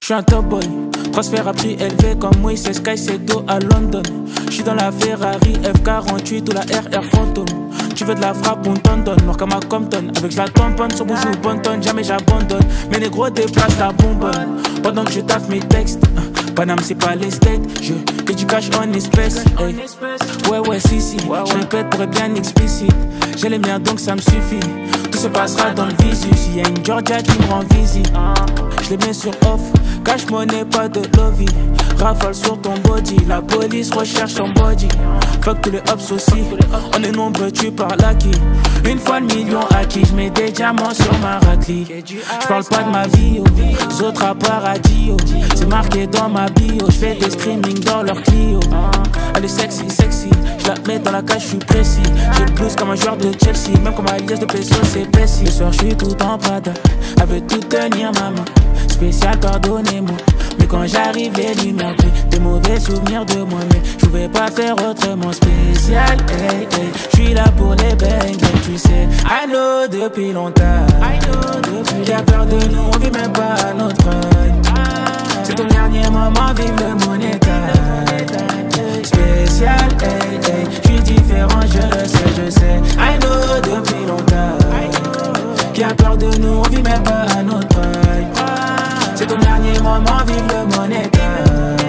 J'suis un top boy, transfert à prix élevé comme Moïse Sky Sedo à London. J'suis dans la Ferrari F48 ou la RR Phantom. Tu veux de la frappe, on t'en donne, noir comme à Compton. Avec la tamponne, sur bouche ou bonne tonne, jamais j'abandonne. Mais les gros déplacent la bonbonne. Pendant que je taffe mes textes, Paname c'est pas les states. Je fais du cash en espèces, hey. Ouais, si, je répète pour être bien explicite. J'ai les miens donc ça me suffit. Tout se passera dans le visu. S'il y a une Georgia qui me rend visite, je les mets sur off. Cash money, pas de lobby. Rafale sur ton body. La police recherche ton body. Fuck tous les hops aussi. On est nombreux, tu parles à qui? Une fois le million acquis. J'mets des diamants sur ma raclie. J'parle pas de ma vie, oh. Autres à paradis, oh. C'est marqué dans ma bio. J'fais des screaming dans leur Clio. Elle est sexy. J'la mets dans la cage, j'suis précis. J'ai le blues comme un joueur de Chelsea. Même comme Alias de Peso, c'est Bessie. Ce soir j'suis tout en Prada. Elle veut tout tenir ma main. Spécial, pardonnez-moi. Mais quand j'arrive, les lumières brillent. Des mauvais souvenirs de moi, mais je pouvais pas faire autrement. Spécial, hey. J'suis là pour les bangs, tu sais. I know depuis longtemps. Qui a peur de nous, on vit même pas à notre prime. C'est ton dernier moment, vive le monétaire. Spécial, hey. J'suis différent, je le sais. I know depuis longtemps. Qui a peur de nous, on vit même pas à notre prime. C'est ton dernier moment, vive le monétaire.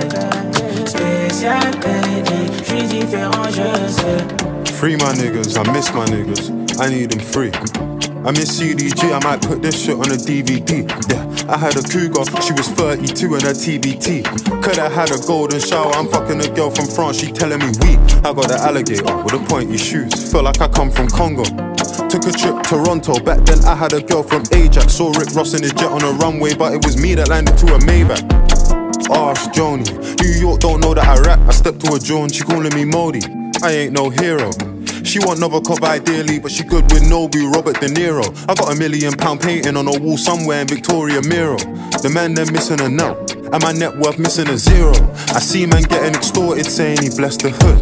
Spécial, j'suis différent, je sais. Free my niggas, I miss my niggas, I need them free. I miss CDG, I might put this shit on a DVD. Yeah, I had a cougar, she was 32 in her TBT. Coulda had a golden shower, I'm fucking a girl from France, she telling me we. I got the alligator with the pointy shoes, feel like I come from Congo. Took a trip to Toronto, back then I had a girl from Ajax. Saw Rick Ross in his jet on a runway, but it was me that landed to a Maybach. Ask Joni, New York don't know that I rap. I stepped to a John, she calling me Modi. I ain't no hero. She want Novikov ideally, but she good with Nobu, Robert De Niro. I got £1 million painting on a wall somewhere in Victoria Miro. The man they're missing a nut, and my net worth missing a zero. I see man getting extorted saying he blessed the hood.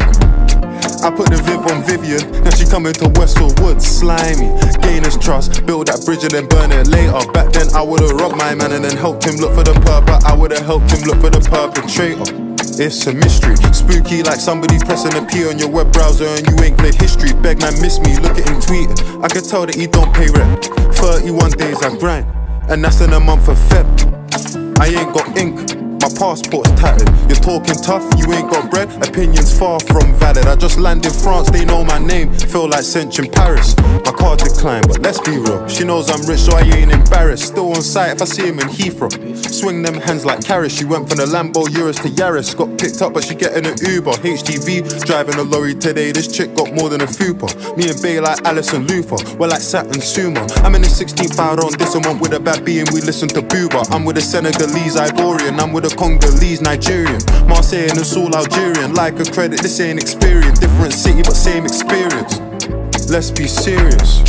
I put the Viv on Vivian, now she coming to Westfield Woods. Slimy, gain his trust, build that bridge and then burn it later. Back then I would've rocked my man and then helped him look for the purpose. I would've helped him look for the perpetrator. It's a mystery, spooky like somebody pressing a P on your web browser and you ain't clear history. Beg man miss me, look at him tweeting. I can tell that he don't pay rent. 31 days I grind, and that's in a month of Feb. I ain't got ink, my passport's tattered. You're talking tough, you ain't got bread. Opinions far from valid. I just landed France, they know my name. Feel like Cinch in Paris. My card declined, but let's be real. She knows I'm rich, so I ain't embarrassed. Still on sight if I see him in Heathrow. Swing them hands like carrots. She went from the Lambo Urus to Yaris. Got picked up, but she getting an Uber. HGV, driving a lorry today. This chick got more than a fupa. Me and Bay like Alison Luther. We're like Saturn Suma. I'm in the 16th hour on this one with a bad B and we listen to Booba. I'm with a Senegalese Ivorian. I'm with a Congolese Nigerian. Marseille and it's all Algerian. Like a credit, this ain't experience. Different city but same experience. Let's be serious.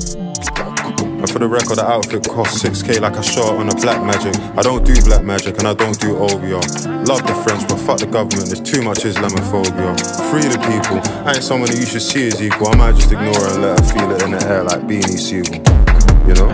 And for the record, the outfit cost 6k like I shot on a black magic. I don't do black magic and I don't do OVR. Love the French but fuck the government, there's too much Islamophobia. Free the people, I ain't someone that you should see as equal. I might just ignore her and let her feel it in the air like Beanie Siegel. You know?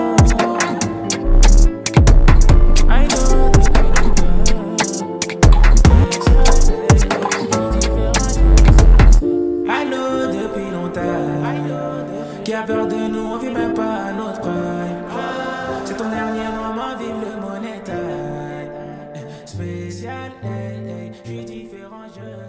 Qui a peur de nous, on vit même pas à notre prime. C'est ton dernier moment, vive le monétaire. Spécial, j'suis différent, je